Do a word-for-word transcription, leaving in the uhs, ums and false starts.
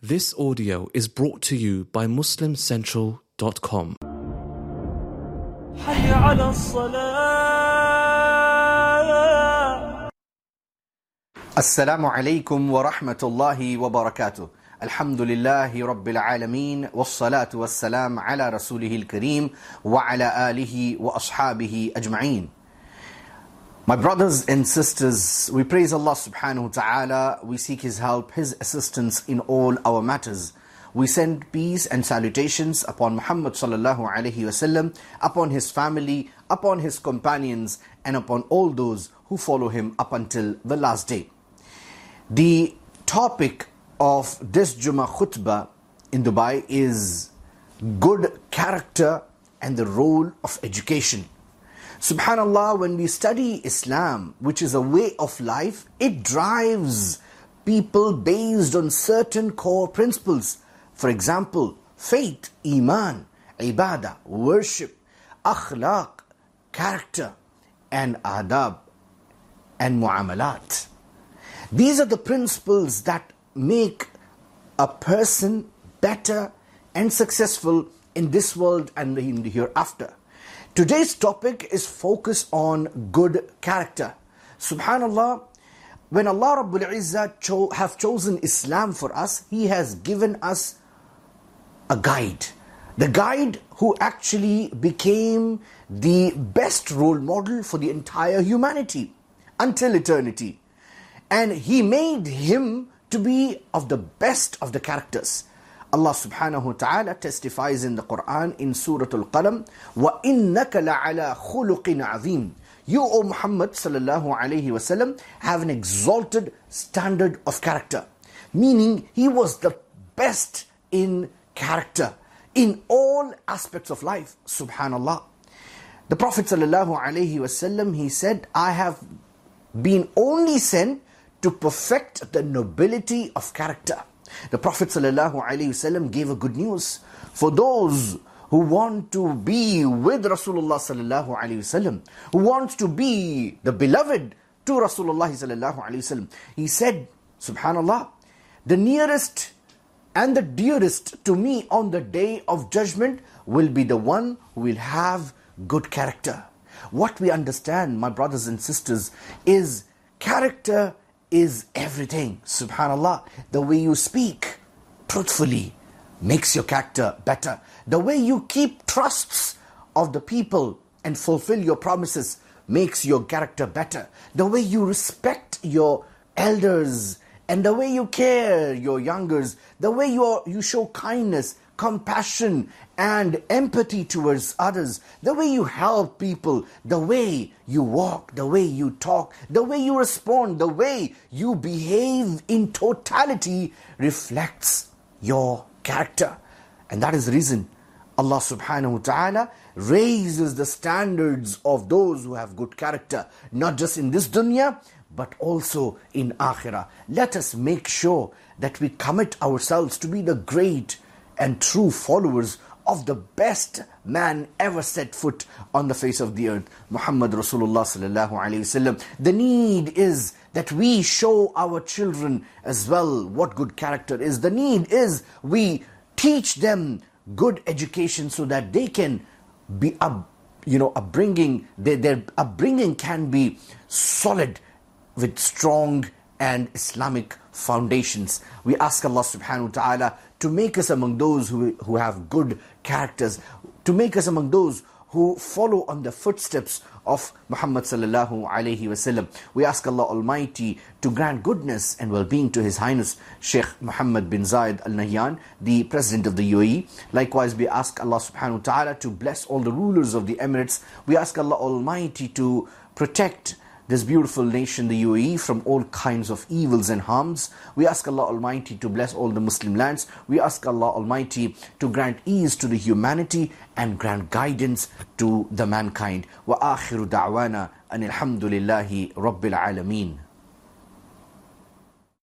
This audio is brought to you by muslim central dot com. حي على الصلاة. السلام عليكم ورحمة الله وبركاته. الحمد لله رب العالمين والصلاة والسلام على رسوله الكريم وعلى آله وأصحابه أجمعين. My brothers and sisters, we praise Allah subhanahu wa ta'ala, we seek His help, His assistance in all our matters. We send peace and salutations upon Muhammad sallallahu alayhi wasallam, upon his family, upon his companions, and upon all those who follow him up until the last day. The topic of this Jummah khutbah in Dubai is good character and the role of education. Subhanallah, when we study Islam, which is a way of life, it drives people based on certain core principles. For example, faith, iman, ibadah, worship, akhlaq, character, and adab, and muamalat. These are the principles that make a person better and successful in this world and in the hereafter. Today's topic is focused on good character. Subhanallah, when Allah Rabbul Izzah cho- have chosen Islam for us, He has given us a guide. The guide who actually became the best role model for the entire humanity until eternity. And He made him to be of the best of the characters. Allah subhanahu wa ta'ala testifies in the Quran in Surah Al-Qalam, وَإِنَّكَ لَعَلَى خُلُقٍ عَظِيمٍ. You, O Muhammad sallallahu alayhi wasallam, have an exalted standard of character. Meaning, he was the best in character, in all aspects of life. Subhanallah. The Prophet sallallahu alayhi wasallam, he said, I have been only sent to perfect the nobility of character. The Prophet ﷺ gave a good news for those who want to be with Rasulullah ﷺ, who wants to be the beloved to Rasulullah ﷺ. He said, Subhanallah, the nearest and the dearest to me on the day of judgment will be the one who will have good character. What we understand, my brothers and sisters, is character is everything. Subhanallah, the way you speak truthfully makes your character better. The way you keep trusts of the people and fulfill your promises makes your character better. The way you respect your elders and the way you care your youngers, the way you, are, you show kindness, compassion and empathy towards others, the way you help people, the way you walk, the way you talk, the way you respond, the way you behave in totality reflects your character. And that is the reason Allah subhanahu wa ta'ala raises the standards of those who have good character, not just in this dunya, but also in akhirah. Let us make sure that we commit ourselves to be the great and true followers of the best man ever set foot on the face of the earth, Muhammad Rasulullah sallallahu alayhi wasallam. The need is that we show our children as well what good character is. The need is we teach them good education so that they can be up, you know, upbringing. Their, their upbringing can be solid with strong and Islamic foundations. We ask Allah subhanahu wa ta'ala to make us among those who, who have good characters, to make us among those who follow on the footsteps of Muhammad sallallahu alayhi wasallam. We ask Allah Almighty to grant goodness and well-being to His Highness Sheikh Mohammed bin Zayed Al Nahyan, the President of the U A E. Likewise, we ask Allah subhanahu wa ta'ala to bless all the rulers of the Emirates. We ask Allah Almighty to protect this beautiful nation, the U A E, from all kinds of evils and harms. We ask Allah Almighty to bless all the Muslim lands. We ask Allah Almighty to grant ease to the humanity and grant guidance to the mankind. Wa akhiru da'wana anil hamdulillahi rabbil alameen.